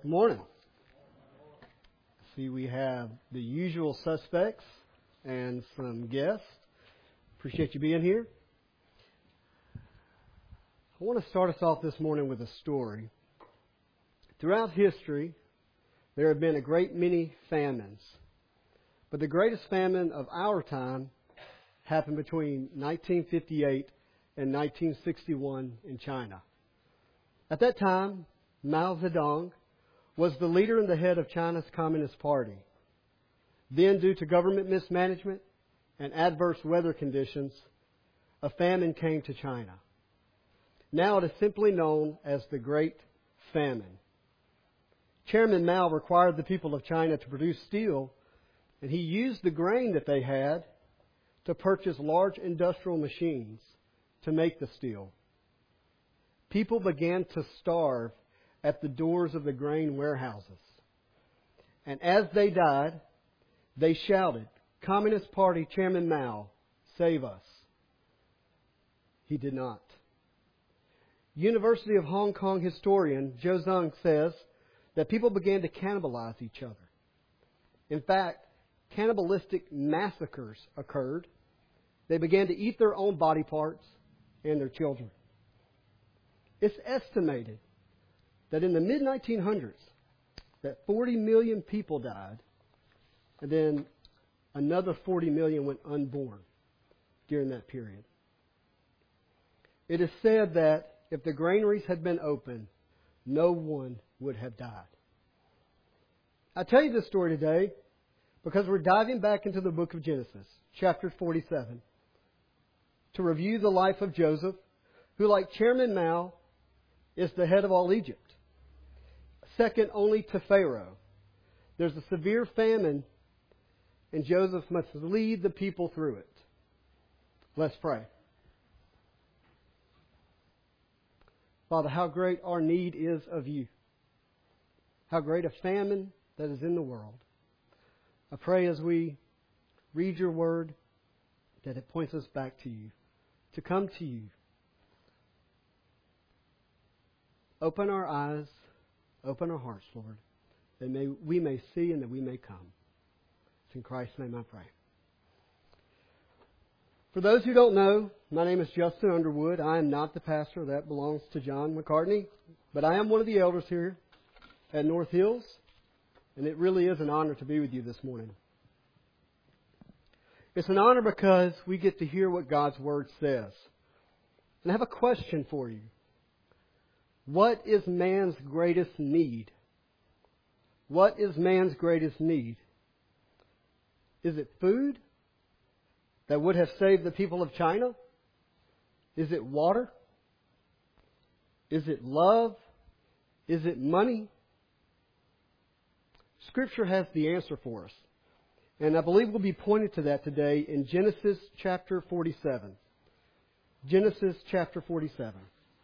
Good morning. See, we have the usual suspects and some guests. Appreciate you being here. I want to start us off this morning with a story. Throughout history, there have been a great many famines. But the greatest famine of our time happened between 1958 and 1961 in China. At that time, Mao Zedong was the leader and the head of China's Communist Party. Then, due to government mismanagement and adverse weather conditions, a famine came to China. Now it is simply known as the Great Famine. Chairman Mao required the people of China to produce steel, and he used the grain that they had to purchase large industrial machines to make the steel. People began to starve at the doors of the grain warehouses. And as they died, they shouted, "Communist Party Chairman Mao, save us." He did not. University of Hong Kong historian Zhou Zeng says that people began to cannibalize each other. In fact, cannibalistic massacres occurred. They began to eat their own body parts and their children. It's estimated that in the mid-1900s, that 40 million people died, and then another 40 million went unborn during that period. It is said that if the granaries had been open, no one would have died. I tell you this story today because we're diving back into the book of Genesis, chapter 47, to review the life of Joseph, who, like Chairman Mao, is the head of all Egypt, second only to Pharaoh. There's a severe famine, and Joseph must lead the people through it. Let's pray. Father, how great our need is of you. How great a famine that is in the world. I pray as we read your word that it points us back to you, to come to you. Open our eyes, open our hearts, Lord, that we may see and that we may come. It's in Christ's name I pray. For those who don't know, my name is Justin Underwood. I am not the pastor. That belongs to John McCartney. But I am one of the elders here at North Hills, and it really is an honor to be with you this morning. It's an honor because we get to hear what God's Word says. And I have a question for you. What is man's greatest need? What is man's greatest need? Is it food that would have saved the people of China? Is it water? Is it love? Is it money? Scripture has the answer for us. And I believe we'll be pointed to that today in Genesis chapter 47. Genesis chapter 47.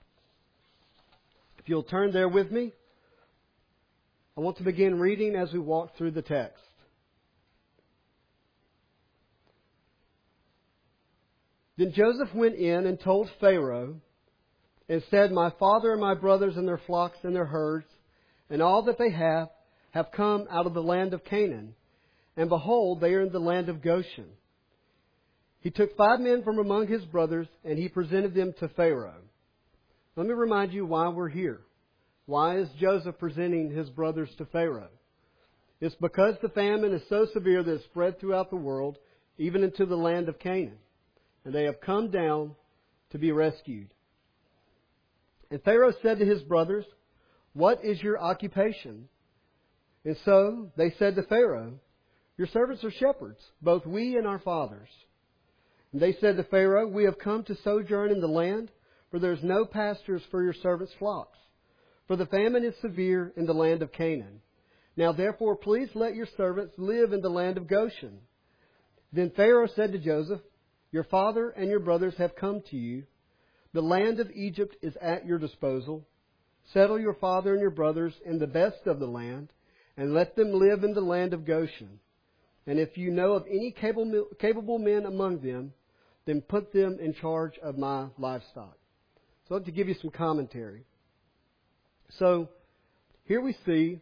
If you'll turn there with me, I want to begin reading as we walk through the text. Then Joseph went in and told Pharaoh and said, "My father and my brothers and their flocks and their herds and all that they have come out of the land of Canaan. And behold, they are in the land of Goshen." He took 5 men from among his brothers and he presented them to Pharaoh. Let me remind you why we're here. Why is Joseph presenting his brothers to Pharaoh? It's because the famine is so severe that it's spread throughout the world, even into the land of Canaan. And they have come down to be rescued. And Pharaoh said to his brothers, "What is your occupation?" And so they said to Pharaoh, "Your servants are shepherds, both we and our fathers." And they said to Pharaoh, "We have come to sojourn in the land, for there is no pastures for your servants' flocks. For the famine is severe in the land of Canaan. Now therefore please let your servants live in the land of Goshen." Then Pharaoh said to Joseph, "Your father and your brothers have come to you. The land of Egypt is at your disposal. Settle your father and your brothers in the best of the land, and let them live in the land of Goshen. And if you know of any capable men among them, then put them in charge of my livestock." So I'd like to give you some commentary. So here we see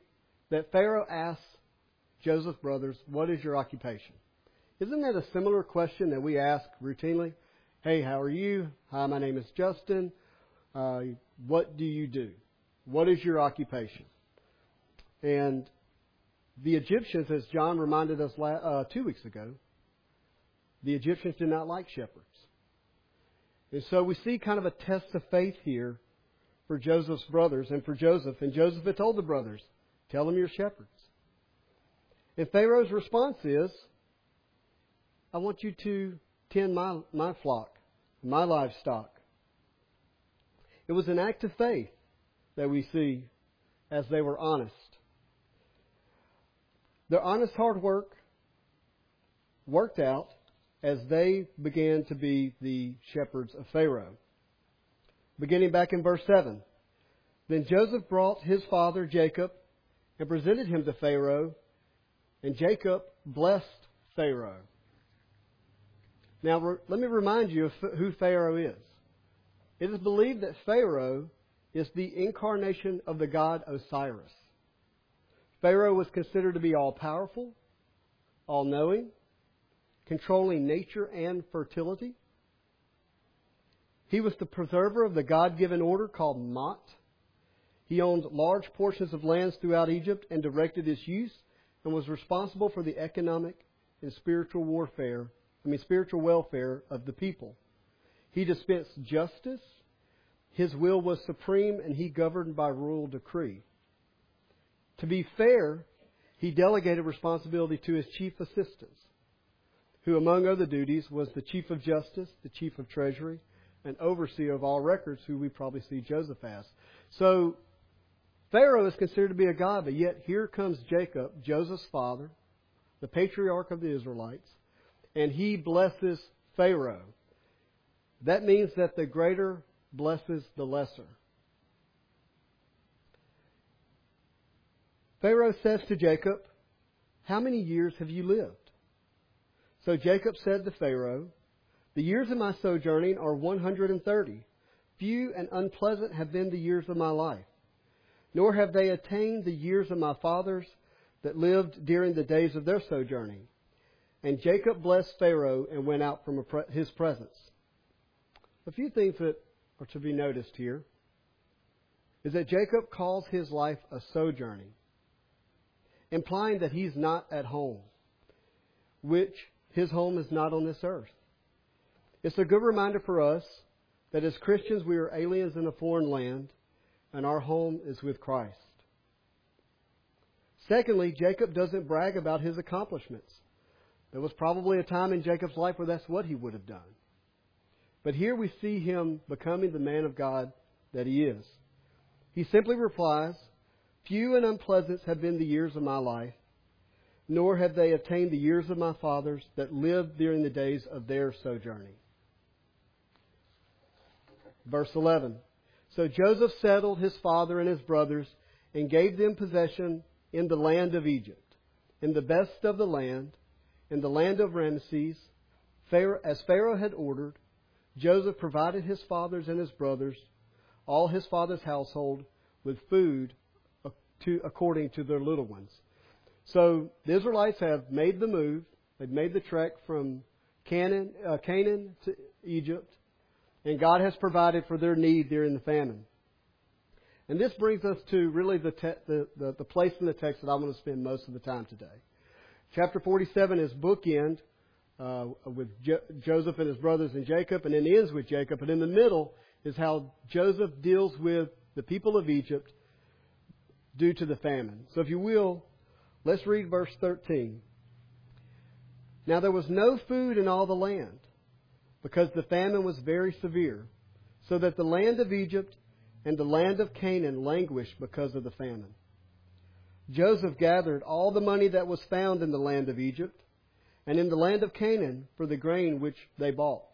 that Pharaoh asks Joseph's brothers, "What is your occupation?" Isn't that a similar question that we ask routinely? "Hey, how are you? Hi, my name is Justin. What do you do? What is your occupation?" And the Egyptians, as John reminded us 2 weeks ago, the Egyptians did not like shepherds. And so we see kind of a test of faith here for Joseph's brothers and for Joseph. And Joseph had told the brothers, "Tell them you're shepherds." And Pharaoh's response is, "I want you to tend my flock, my livestock." It was an act of faith that we see as they were honest. Their honest hard work worked out as they began to be the shepherds of Pharaoh. Beginning back in verse 7. Then Joseph brought his father Jacob and presented him to Pharaoh, and Jacob blessed Pharaoh. Now, let me remind you of who Pharaoh is. It is believed that Pharaoh is the incarnation of the god Osiris. Pharaoh was considered to be all-powerful, all-knowing, controlling nature and fertility. He was the preserver of the God-given order called Mot. He owned large portions of lands throughout Egypt and directed its use, and was responsible for the economic and spiritual welfare of the people. He dispensed justice. His will was supreme, and he governed by royal decree. To be fair, he delegated responsibility to his chief assistants, who, among other duties, was the chief of justice, the chief of treasury, and overseer of all records, who we probably see Joseph as. So, Pharaoh is considered to be a god, but yet here comes Jacob, Joseph's father, the patriarch of the Israelites, and he blesses Pharaoh. That means that the greater blesses the lesser. Pharaoh says to Jacob, "How many years have you lived?" So Jacob said to Pharaoh, "The years of my sojourning are 130. Few and unpleasant have been the years of my life, nor have they attained the years of my fathers that lived during the days of their sojourning." And Jacob blessed Pharaoh and went out from his presence. A few things that are to be noticed here is that Jacob calls his life a sojourning, implying that he's not at home, which his home is not on this earth. It's a good reminder for us that as Christians we are aliens in a foreign land, and our home is with Christ. Secondly, Jacob doesn't brag about his accomplishments. There was probably a time in Jacob's life where that's what he would have done. But here we see him becoming the man of God that he is. He simply replies, "Few and unpleasant have been the years of my life, nor have they attained the years of my fathers that lived during the days of their sojourning." Verse 11. So Joseph settled his father and his brothers and gave them possession in the land of Egypt, in the best of the land, in the land of Ramesses, as Pharaoh had ordered. Joseph provided his fathers and his brothers, all his father's household, with food according to their little ones. So the Israelites have made the move. They've made the trek from Canaan to Egypt, and God has provided for their need during the famine. And this brings us to really the place in the text that I want to spend most of the time today. Chapter 47 is bookend with Joseph and his brothers and Jacob, and then ends with Jacob. And in the middle is how Joseph deals with the people of Egypt due to the famine. So if you will, let's read verse 13. Now there was no food in all the land, because the famine was very severe, so that the land of Egypt and the land of Canaan languished because of the famine. Joseph gathered all the money that was found in the land of Egypt and in the land of Canaan for the grain which they bought.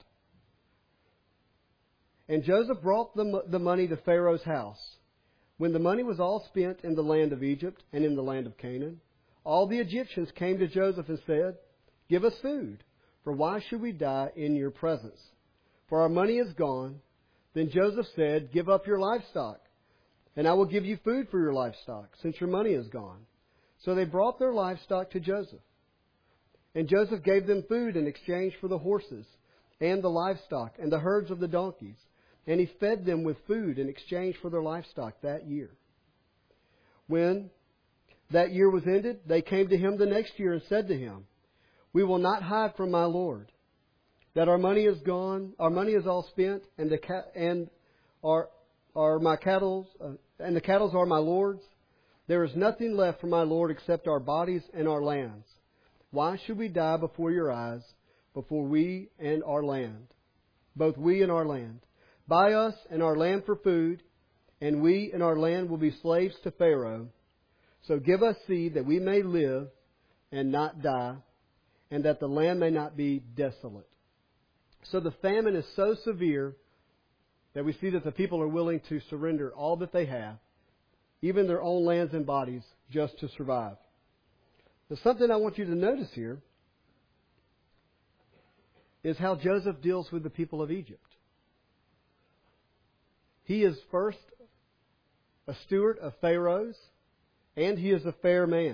And Joseph brought the money to Pharaoh's house. When the money was all spent in the land of Egypt and in the land of Canaan, all the Egyptians came to Joseph and said, "Give us food, for why should we die in your presence? For our money is gone." Then Joseph said, "Give up your livestock, and I will give you food for your livestock, since your money is gone." So they brought their livestock to Joseph. And Joseph gave them food in exchange for the horses and the livestock and the herds of the donkeys. And he fed them with food in exchange for their livestock that year. When that year was ended, they came to him the next year and said to him, "We will not hide from my lord that our money is gone, our money is all spent, and the cattle are my lord's. There is nothing left for my lord except our bodies and our lands. Why should we die before your eyes, before we and our land, both we and our land? Buy us and our land for food, and we and our land will be slaves to Pharaoh. So give us seed that we may live and not die, and that the land may not be desolate." So the famine is so severe that we see that the people are willing to surrender all that they have, even their own lands and bodies, just to survive. There's something I want you to notice here is how Joseph deals with the people of Egypt. He is first a steward of Pharaoh's, and he is a fair man.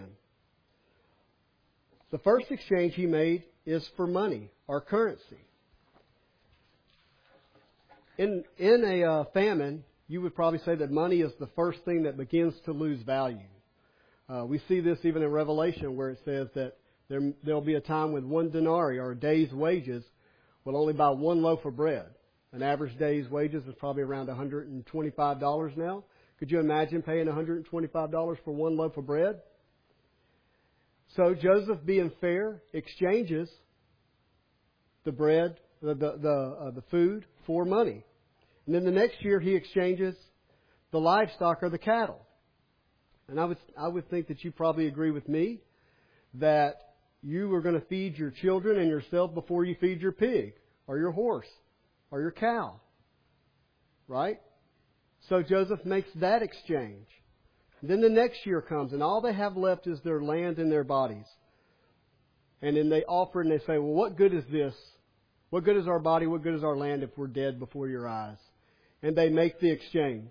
The first exchange he made is for money, or currency. In a famine, you would probably say that money is the first thing that begins to lose value. We see this even in Revelation, where it says that there'll be a time when 1 denarii, or a day's wages, will only buy 1 loaf of bread. An average day's wages is probably around $125 now. Could you imagine paying $125 for 1 loaf of bread? So Joseph, being fair, exchanges the bread, the food, for money. And then the next year he exchanges the livestock or the cattle. And I would think that you probably agree with me that you are going to feed your children and yourself before you feed your pig or your horse or your cow. Right? So Joseph makes that exchange. Then the next year comes, and all they have left is their land and their bodies. And then they offer and they say, "Well, what good is this? What good is our body? What good is our land if we're dead before your eyes?" And they make the exchange.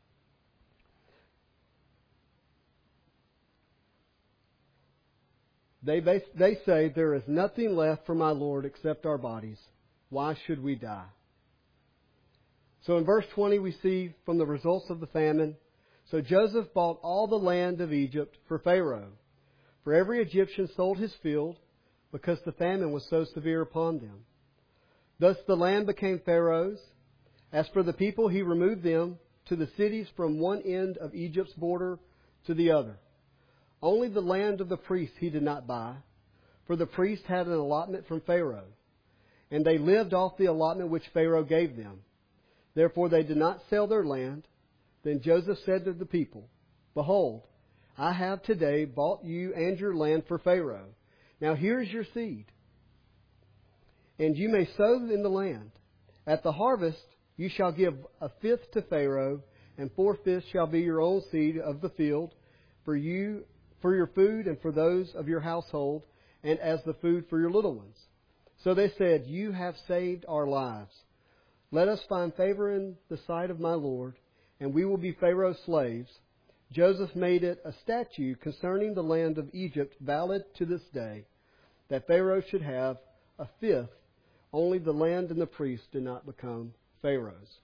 They say, "There is nothing left for my Lord except our bodies. Why should we die?" So in verse 20 we see from the results of the famine, "So Joseph bought all the land of Egypt for Pharaoh, for every Egyptian sold his field, because the famine was so severe upon them. Thus the land became Pharaoh's. As for the people, he removed them to the cities from one end of Egypt's border to the other. Only the land of the priests he did not buy, for the priests had an allotment from Pharaoh, and they lived off the allotment which Pharaoh gave them. Therefore they did not sell their land. Then Joseph said to the people, 'Behold, I have today bought you and your land for Pharaoh. Now here is your seed, and you may sow in the land. At the harvest you shall give 1/5 to Pharaoh, and 4/5 shall be your own seed of the field, for your food and for those of your household, and as the food for your little ones.' So they said, 'You have saved our lives. Let us find favor in the sight of my Lord, and we will be Pharaoh's slaves.' Joseph made it a statute concerning the land of Egypt, valid to this day, that Pharaoh should have 1/5. Only the land and the priests did not become Pharaoh's."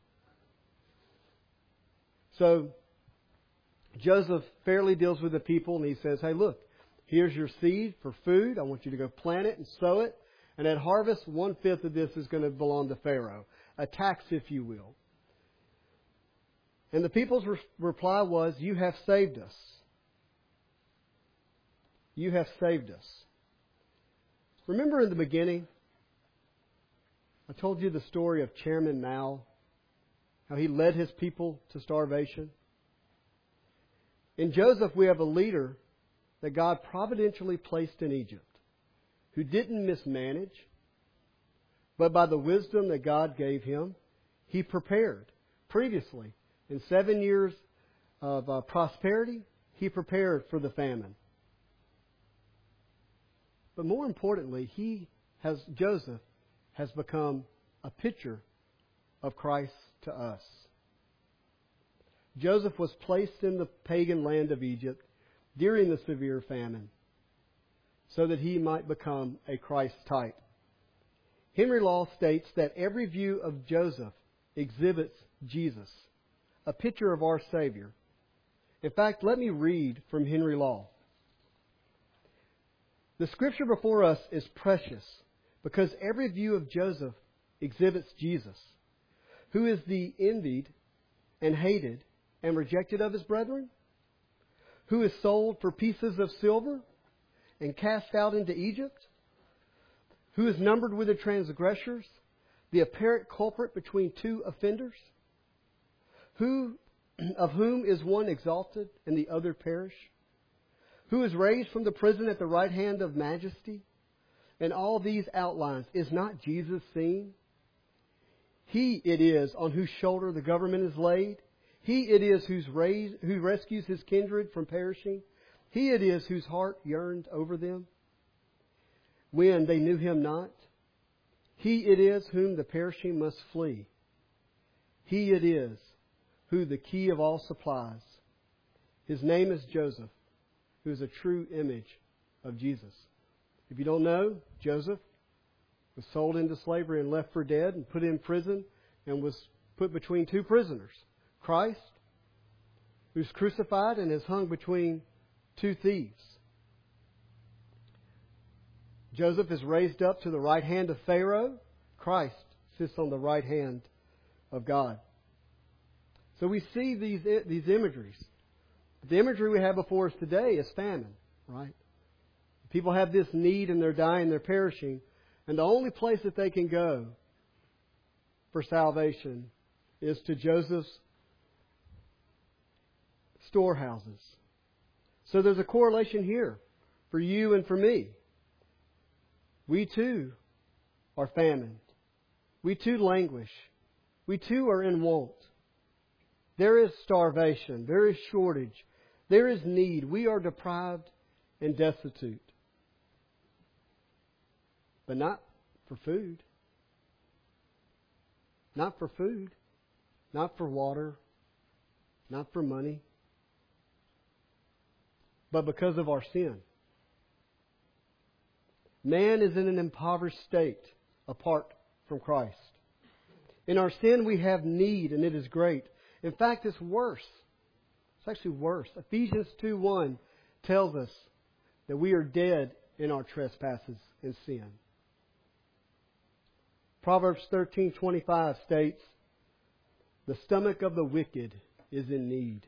So Joseph fairly deals with the people, and he says, "Hey, look, here's your seed for food. I want you to go plant it and sow it. And at harvest, 1/5 of this is going to belong to Pharaoh. A tax, if you will." And the people's reply was, "You have saved us. You have saved us." Remember in the beginning, I told you the story of Chairman Mao, how he led his people to starvation. In Joseph, we have a leader that God providentially placed in Egypt, who didn't mismanage, but by the wisdom that God gave him, he prepared. Previously, in 7 years of prosperity, he prepared for the famine. But more importantly, Joseph has become a picture of Christ to us. Joseph was placed in the pagan land of Egypt during the severe famine, so that he might become a Christ type. Henry Law states that every view of Joseph exhibits Jesus, a picture of our Savior. In fact, let me read from Henry Law. The scripture before us is precious because every view of Joseph exhibits Jesus, who is the envied and hated and rejected of his brethren, who is sold for pieces of silver and cast out into Egypt, who is numbered with the transgressors, the apparent culprit between two offenders, of whom is one exalted and the other perish, who is raised from the prison at the right hand of majesty. And all these outlines, is not Jesus seen? He it is on whose shoulder the government is laid. He it is who rescues his kindred from perishing. He it is whose heart yearned over them when they knew him not. He it is whom the perishing must flee. He it is who the key of all supplies. His name is Joseph, who is a true image of Jesus. If you don't know, Joseph was sold into slavery and left for dead and put in prison and was put between two prisoners. Christ, who's crucified and is hung between two thieves. Joseph is raised up to the right hand of Pharaoh. Christ sits on the right hand of God. So we see these imageries. The imagery we have before us today is famine, right? People have this need and they're dying, they're perishing. And the only place that they can go for salvation is to Joseph's storehouses. So there's a correlation here for you and for me. We too are famined. We too languish. We too are in want. There is starvation. There is shortage. There is need. We are deprived and destitute. But not for food. Not for food. Not for water. Not for money. But because of our sin. Man is in an impoverished state apart from Christ. In our sin we have need, and it is great. In fact, it's worse. It's actually worse. Ephesians 2:1 tells us that we are dead in our trespasses and sin. Proverbs 13:25 states, "The stomach of the wicked is in need."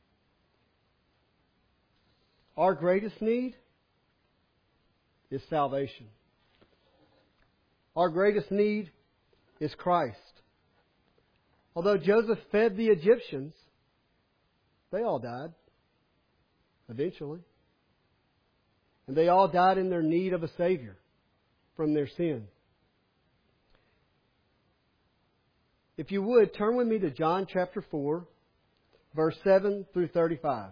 Our greatest need is salvation. Our greatest need is Christ. Although Joseph fed the Egyptians, they all died eventually. And they all died in their need of a Savior from their sin. If you would, turn with me to John chapter 4, verse 7 through 35.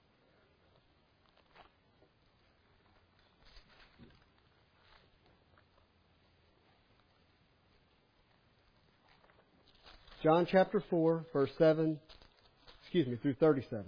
John chapter 4, verse 7, through 37.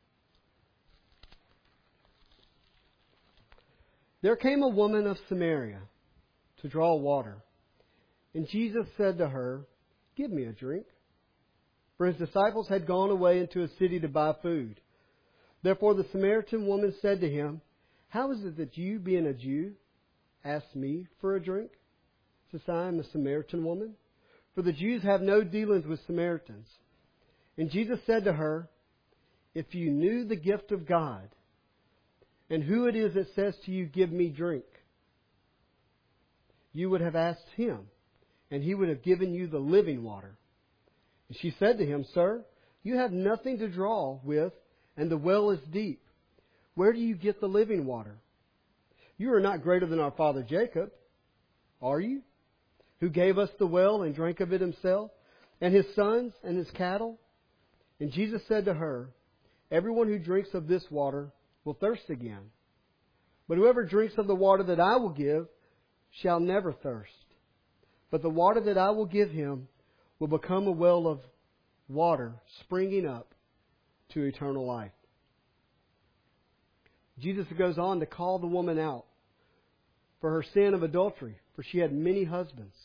There came a woman of Samaria to draw water. And Jesus said to her, "Give me a drink." For his disciples had gone away into a city to buy food. Therefore the Samaritan woman said to him, "How is it that you, being a Jew, ask me for a drink, since I am a Samaritan woman? For the Jews have no dealings with Samaritans." And Jesus said to her, "If you knew the gift of God, and who it is that says to you, 'Give me drink,' you would have asked him, and he would have given you the living water." And she said to him, "Sir, you have nothing to draw with, and the well is deep. Where do you get the living water? You are not greater than our father Jacob, are you? Who gave us the well and drank of it himself, and his sons and his cattle?" And Jesus said to her, "Everyone who drinks of this water will thirst again. But whoever drinks of the water that I will give shall never thirst. But the water that I will give him will become a well of water springing up to eternal life." Jesus goes on to call the woman out for her sin of adultery, for she had many husbands.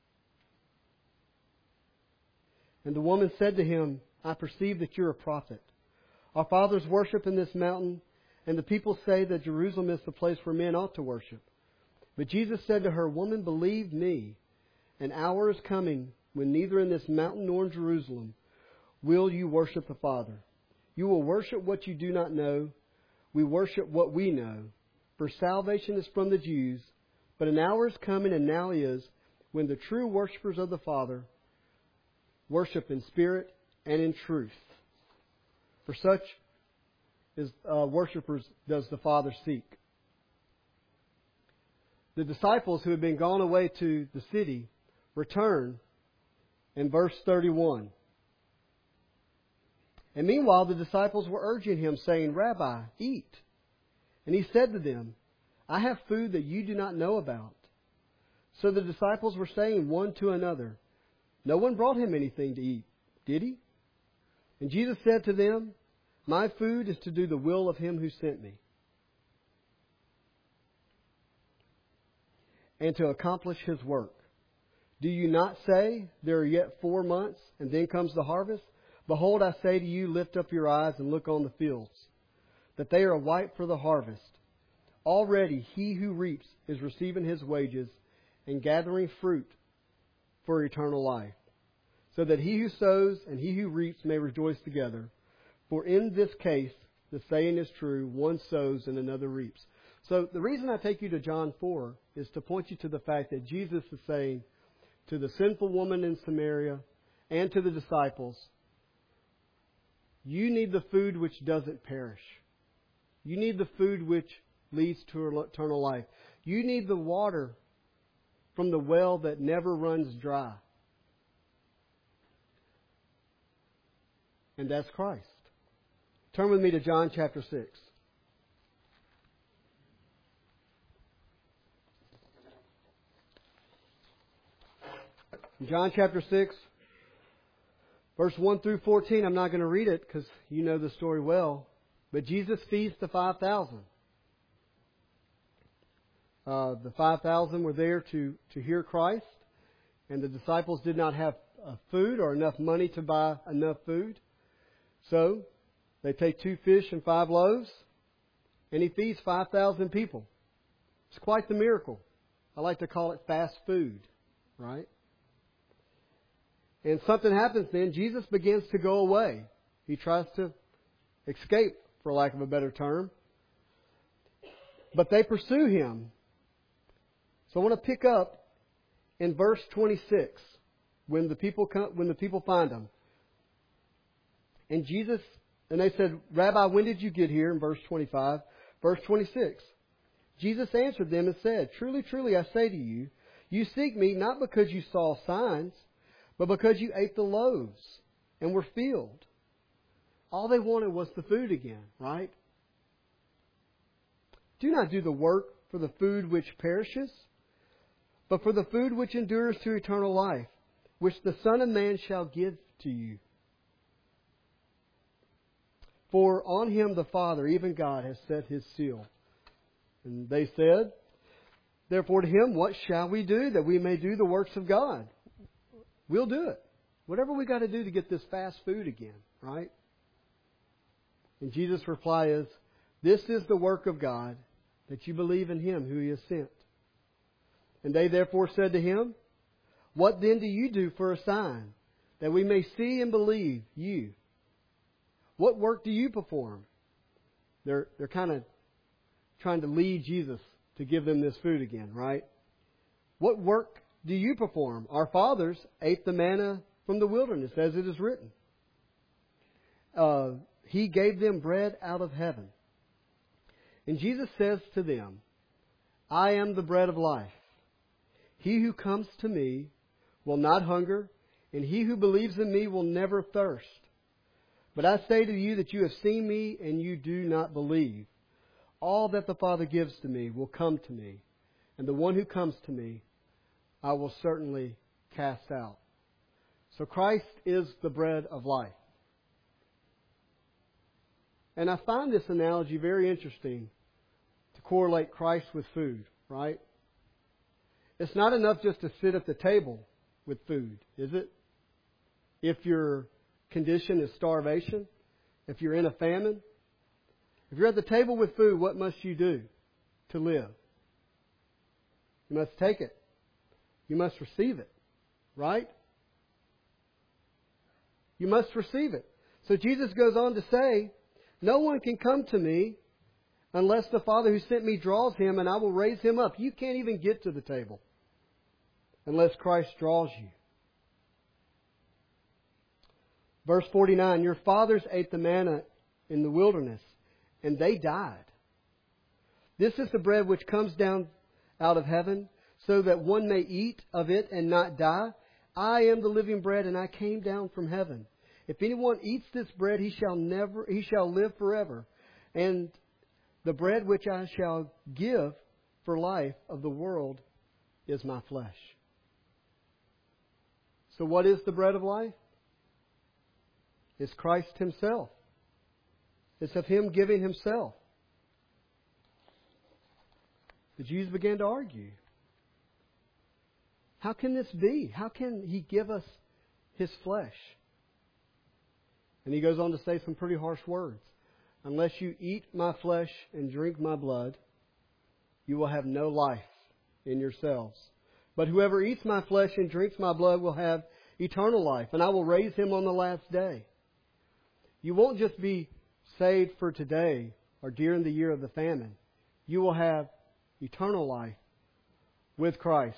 And the woman said to him, I perceive that you're a prophet. Our fathers worship in this mountain, and the people say that Jerusalem is the place where men ought to worship. But Jesus said to her, Woman, believe me, an hour is coming when neither in this mountain nor in Jerusalem will you worship the Father. You will worship what you do not know. We worship what we know. For salvation is from the Jews. But an hour is coming, and now is, when the true worshipers of the Father worship in spirit and in truth. For such is worshipers does the Father seek. The disciples who had been gone away to the city return in verse 31. And meanwhile the disciples were urging him, saying, Rabbi, eat. And he said to them, I have food that you do not know about. So the disciples were saying one to another, No one brought him anything to eat, did he? And Jesus said to them, My food is to do the will of him who sent me, and to accomplish his work. Do you not say, There are yet 4 months, and then comes the harvest? Behold, I say to you, lift up your eyes and look on the fields, that they are white for the harvest. Already he who reaps is receiving his wages and gathering fruit for eternal life, so that he who sows and he who reaps may rejoice together. For in this case, the saying is true, one sows and another reaps. So the reason I take you to John 4 is to point you to the fact that Jesus is saying to the sinful woman in Samaria and to the disciples, you need the food which doesn't perish. You need the food which leads to eternal life. You need the water from the well that never runs dry. And that's Christ. Turn with me to John chapter 6. In John chapter 6, verse 1 through 14, I'm not going to read it because you know the story well. But Jesus feeds the 5,000. The 5,000 were there to hear Christ, and the disciples did not have food or enough money to buy enough food. So they take 2 fish and 5 loaves, and he feeds 5,000 people. It's quite the miracle. I like to call it fast food, right? And something happens then. Jesus begins to go away. He tries to escape, for lack of a better term. But they pursue him. So I want to pick up in verse 26 when the people find him. And they said, Rabbi, when did you get here? In verse 25. Verse 26. Jesus answered them and said, Truly, truly, I say to you, you seek me not because you saw signs, but because you ate the loaves and were filled. All they wanted was the food again, right? Do not do the work for the food which perishes, but for the food which endures to eternal life, which the Son of Man shall give to you. For on him the Father, even God, has set his seal. And they said, Therefore to him, what shall we do that we may do the works of God? We'll do it. Whatever we got to do to get this fast food again, right? And Jesus' reply is, This is the work of God, that you believe in him who he has sent. And they therefore said to him, What then do you do for a sign, that we may see and believe you? What work do you perform? They're kind of trying to lead Jesus to give them this food again, right? What work do you perform? Our fathers ate the manna from the wilderness, as it is written. He gave them bread out of heaven. And Jesus says to them, I am the bread of life. He who comes to me will not hunger, and he who believes in me will never thirst. But I say to you that you have seen me, and you do not believe. All that the Father gives to me will come to me, and the one who comes to me I will certainly cast out. So Christ is the bread of life. And I find this analogy very interesting correlate Christ with food, right? It's not enough just to sit at the table with food, is it? If your condition is starvation, if you're in a famine, if you're at the table with food, what must you do to live? You must take it. You must receive it, right? You must receive it. So Jesus goes on to say, no one can come to me unless the Father who sent me draws him, and I will raise him up. You can't even get to the table unless Christ draws you. Verse 49, your fathers ate the manna in the wilderness, and they died. This is the bread which comes down out of heaven, so that one may eat of it and not die. I am the living bread, and I came down from heaven. If anyone eats this bread, he shall live forever. And the bread which I shall give for life of the world is my flesh. So what is the bread of life? It's Christ Himself. It's of Him giving Himself. The Jews began to argue. How can this be? How can He give us His flesh? And He goes on to say some pretty harsh words. Unless you eat my flesh and drink my blood, you will have no life in yourselves. But whoever eats my flesh and drinks my blood will have eternal life, and I will raise him on the last day. You won't just be saved for today or during the year of the famine. You will have eternal life with Christ.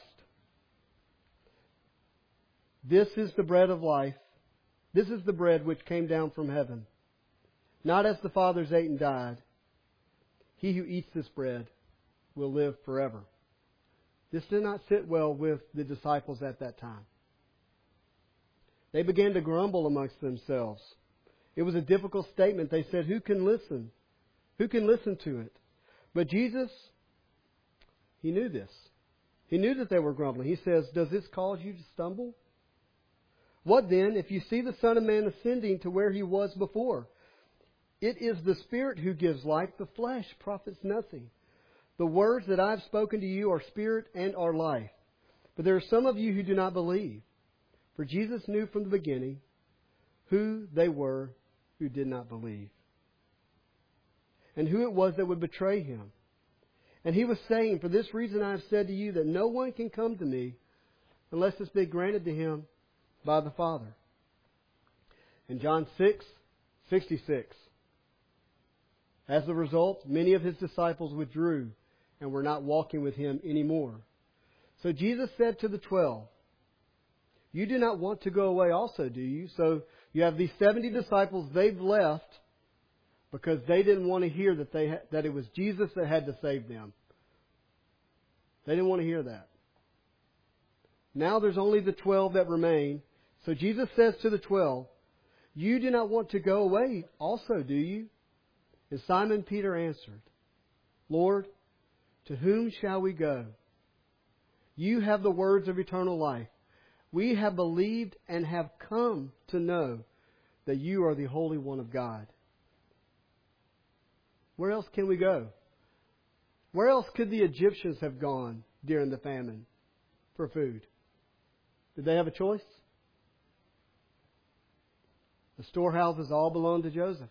This is the bread of life. This is the bread which came down from heaven. Not as the fathers ate and died. He who eats this bread will live forever. This did not sit well with the disciples at that time. They began to grumble amongst themselves. It was a difficult statement. They said, who can listen? Who can listen to it? But Jesus, He knew this. He knew that they were grumbling. He says, does this cause you to stumble? What then if you see the Son of Man ascending to where He was before? It is the Spirit who gives life. The flesh profits nothing. The words that I have spoken to you are spirit and are life. But there are some of you who do not believe. For Jesus knew from the beginning who they were who did not believe, and who it was that would betray Him. And He was saying, for this reason I have said to you that no one can come to me unless it's been granted to him by the Father. In John 6:66, as a result, many of His disciples withdrew and were not walking with Him anymore. So Jesus said to the 12, you do not want to go away also, do you? So you have these 70 disciples, they've left because they didn't want to hear that it was Jesus that had to save them. They didn't want to hear that. Now there's only the 12 that remain. So Jesus says to the 12, you do not want to go away also, do you? And Simon Peter answered, Lord, to whom shall we go? You have the words of eternal life. We have believed and have come to know that you are the Holy One of God. Where else can we go? Where else could the Egyptians have gone during the famine for food? Did they have a choice? The storehouses all belonged to Joseph.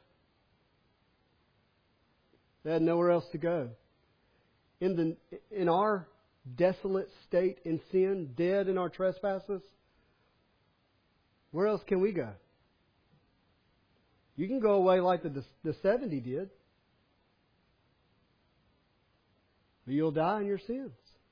They had nowhere else to go. In our desolate state in sin, dead in our trespasses, where else can we go? You can go away like the 70 did. But you'll die in your sins.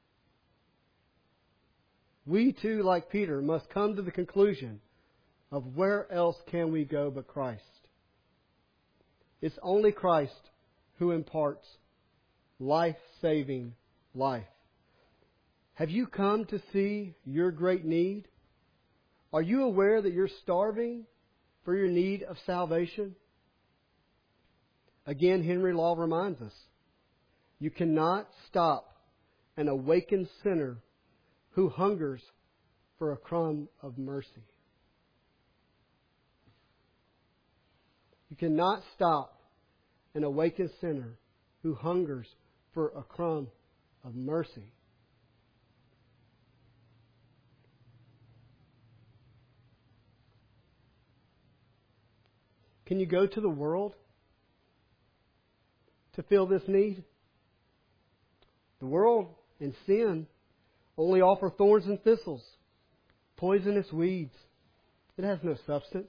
We too, like Peter, must come to the conclusion of where else can we go but Christ. It's only Christ who imparts life-saving life. Have you come to see your great need? Are you aware that you're starving for your need of salvation? Again, Henry Law reminds us, you cannot stop an awakened sinner who hungers for a crumb of mercy. You cannot stop an awakened sinner who hungers for a crumb of mercy. Can you go to the world to fill this need? The world and sin only offer thorns and thistles, poisonous weeds. It has no substance.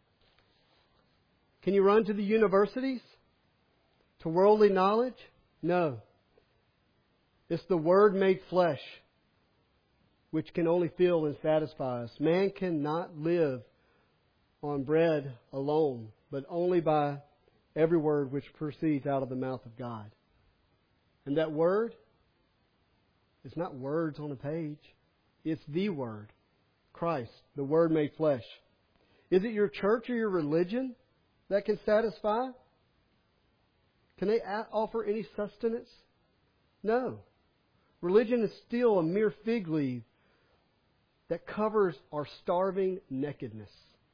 Can you run to the universities? To worldly knowledge? No. It's the Word made flesh which can only fill and satisfy us. Man cannot live on bread alone, but only by every word which proceeds out of the mouth of God. And that word is not words on a page. It's the Word, Christ, the Word made flesh. Is it your church or your religion that can satisfy? Can they offer any sustenance? No. Religion is still a mere fig leaf that covers our starving nakedness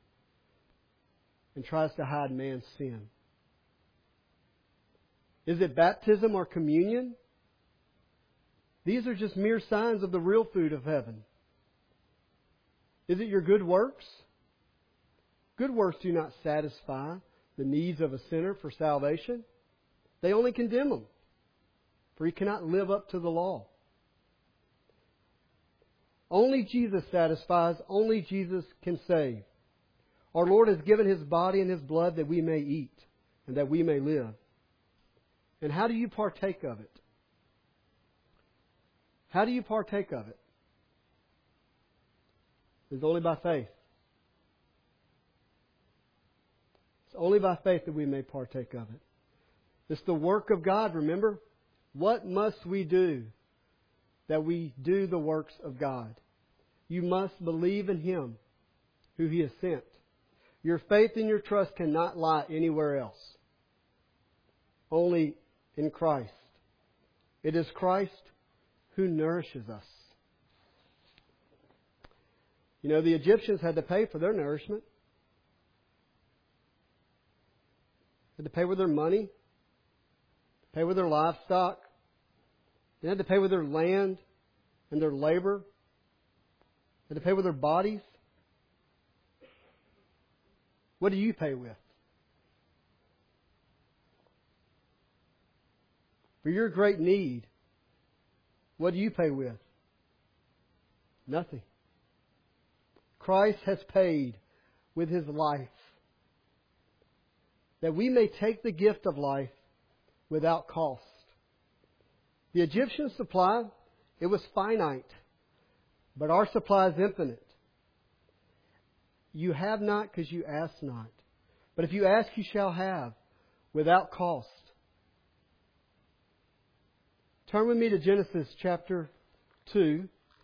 and tries to hide man's sin. Is it baptism or communion? These are just mere signs of the real food of heaven. Is it your good works? Good works do not satisfy the needs of a sinner for salvation. They only condemn him, for he cannot live up to the law. Only Jesus satisfies. Only Jesus can save. Our Lord has given His body and His blood that we may eat and that we may live. And how do you partake of it? How do you partake of it? It's only by faith. It's only by faith that we may partake of it. It's the work of God, remember? What must we do that we do the works of God? You must believe in Him who He has sent. Your faith and your trust cannot lie anywhere else. Only in Christ. It is Christ who nourishes us. You know, the Egyptians had to pay for their nourishment. They had to pay with their money, pay with their livestock. They had to pay with their land and their labor. They had to pay with their bodies. What do you pay with? For your great need, what do you pay with? Nothing. Christ has paid with His life that we may take the gift of life without cost. The Egyptian supply, it was finite, but our supply is infinite. You have not because you ask not. But if you ask, you shall have without cost. Turn with me to Genesis chapter 2,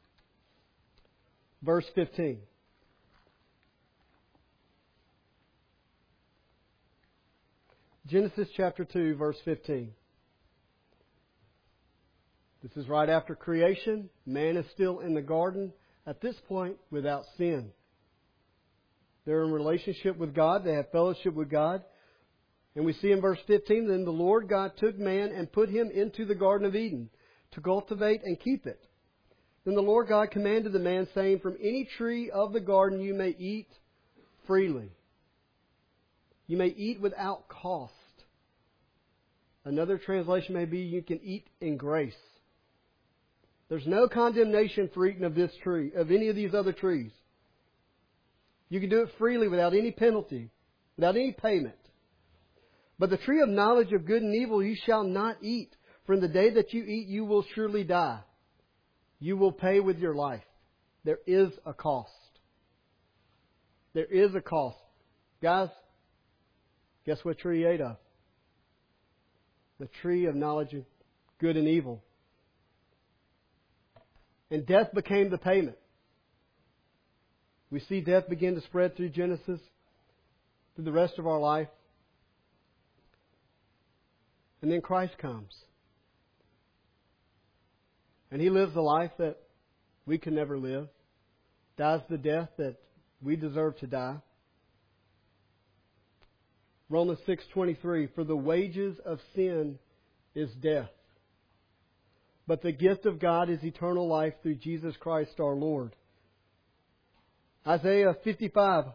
verse 15. Genesis chapter 2, verse 15. This is right after creation. Man is still in the garden at this point without sin. They're in relationship with God. They have fellowship with God. And we see in verse 15, then the Lord God took man and put him into the Garden of Eden to cultivate and keep it. Then the Lord God commanded the man, saying, from any tree of the garden you may eat freely. You may eat without cost. Another translation may be, you can eat in grace. There's no condemnation for eating of this tree, of any of these other trees. You can do it freely without any penalty, without any payment. But the tree of knowledge of good and evil you shall not eat, for in the day that you eat you will surely die. You will pay with your life. There is a cost. There is a cost. Guys, guess what tree he ate of? The tree of knowledge of good and evil. And death became the payment. We see death begin to spread through Genesis, through the rest of our life. And then Christ comes. And He lives the life that we can never live. Dies the death that we deserve to die. Romans 6:23, for the wages of sin is death. but the gift of God is eternal life through Jesus Christ our Lord. Isaiah 55.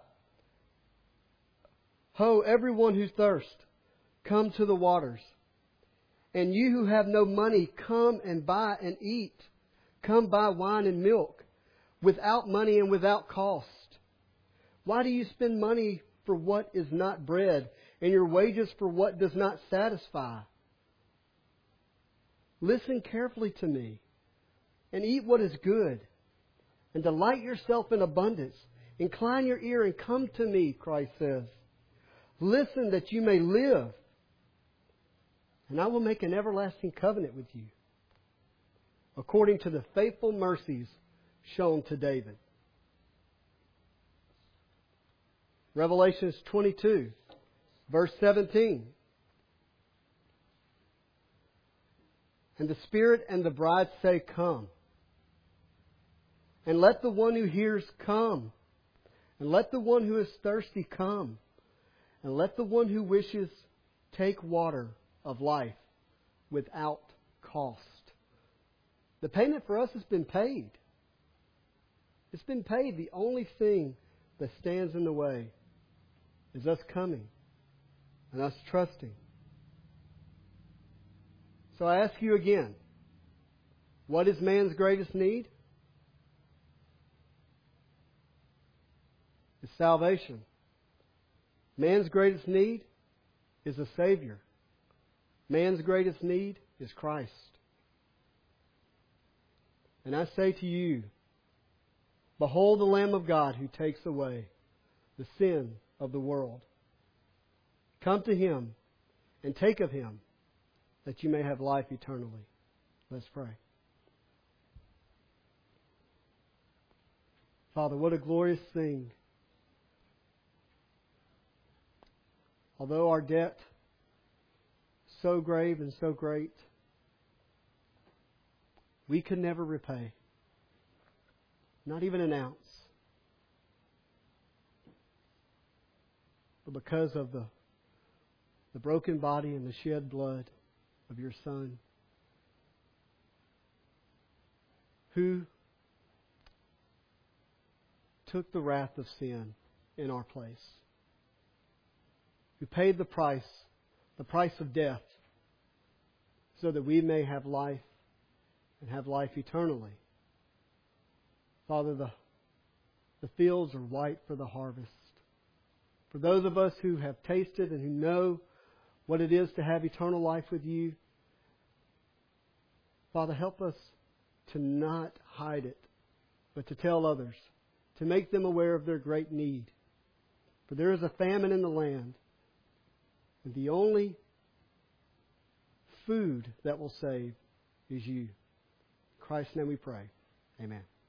Ho, everyone who thirsts, come to the waters. And you who have no money, come and buy and eat. Come buy wine and milk, without money and without cost. Why do you spend money for what is not bread, and your wages for what does not satisfy? Listen carefully to me, and eat what is good, and delight yourself in abundance. Incline your ear and come to me, Christ says. Listen that you may live, and I will make an everlasting covenant with you, according to the faithful mercies shown to David. Revelations 22, verse 17. And the Spirit and the bride say, Come. And let the one who hears come. And let the one who is thirsty come. And let the one who wishes take water of life without cost. The payment for us has been paid. It's been paid. The only thing that stands in the way is us coming and us trusting. So I ask you again, what is man's greatest need? It's salvation. Man's greatest need is a Savior. Man's greatest need is Christ. And I say to you, behold the Lamb of God who takes away the sin of the world. Come to Him and take of Him, that you may have life eternally. Let's pray. Father, what a glorious thing. Although our debt is so grave and so great, we could never repay. Not even an ounce. But because of the broken body and the shed blood of your Son, who took the wrath of sin in our place, who paid the price of death, so that we may have life and have life eternally. Father, the fields are white for the harvest. For those of us who have tasted and who know what it is to have eternal life with you, Father, help us to not hide it, but to tell others, to make them aware of their great need. For there is a famine in the land, and the only food that will save is you. In Christ's name we pray. Amen.